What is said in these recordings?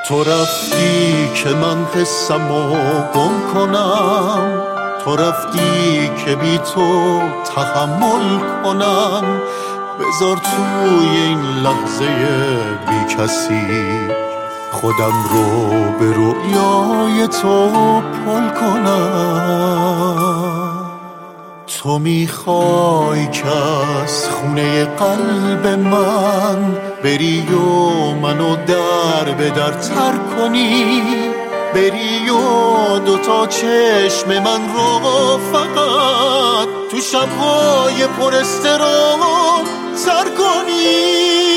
تو رفتی که من حسمو گم کنم، تو رفتی که بی تو تحمل کنم. بذار توی این لحظه بی کسی خودم رو به رویای تو پل کنم. تو میخوای که از خونه قلب من بری و منو در به در تر کنی، بری و دوتا چشم من رو فقط تو شبهای پر اضطراب سر کنی.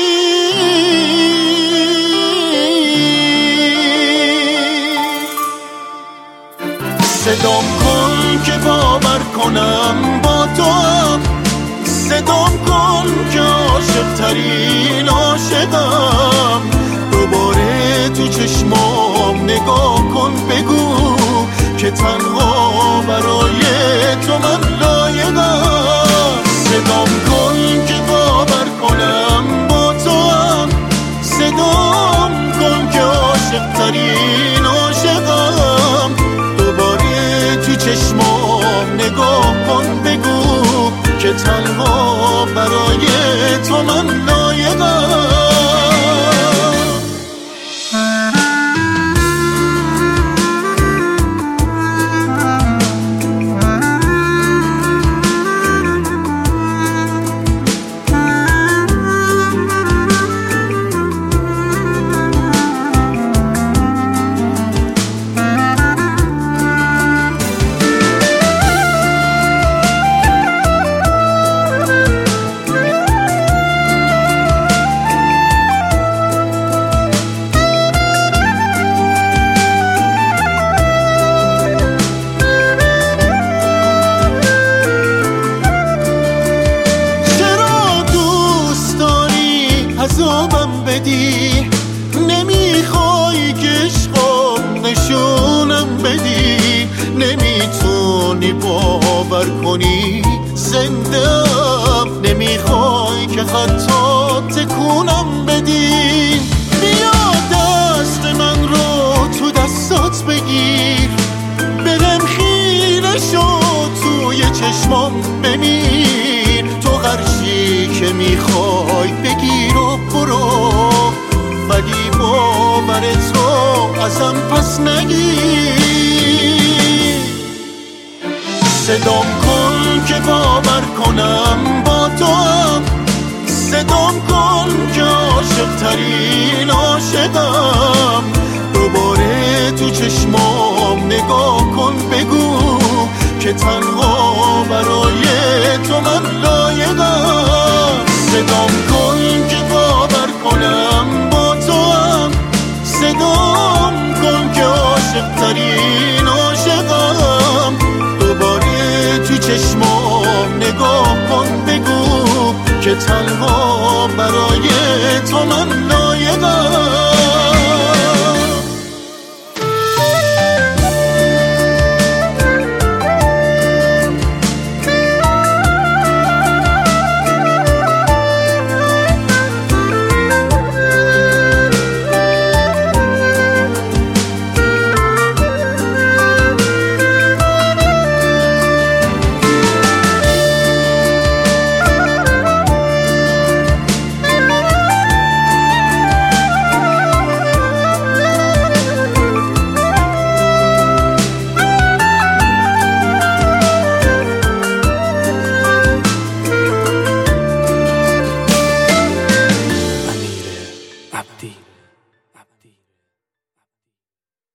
صدام کن که باور کنم با تو هم، صدام کن که عاشق ترین عاشقم. دوباره تو چشمام نگاه کن، بگو که تنها برای تو من لایقم. صدام کن که باور کنم با تو هم، صدام کن که عاشق ترین عاشقم. دوباره تو چشمام نگاه کن، بگو که تنها برای تو من لایقم. عذابم بدی، نمیخوای که عشقم نشونم بدی، نمیتونی باور کنی زندم، نمیخوای که حتی تکونم بدی. بیا دست من رو تو دستات بگیر، برم خیره شو توی چشمام بمیر. تو قرشی که میخوای بگیر و برو، ولی باور تو ازم پس نگیر. صدام کن که باور کنم با تو هم، صدام کن که عاشق ترین عاشقم. دوباره تو چشمام نگاه کن، بگو که تنها برای تو من لایقم. صدام کن که باور کنم با تو هم، صدام کن که عاشق ترین عاشقم. دوباره تو چشمام نگاه کن، بگو که تنها برای تو من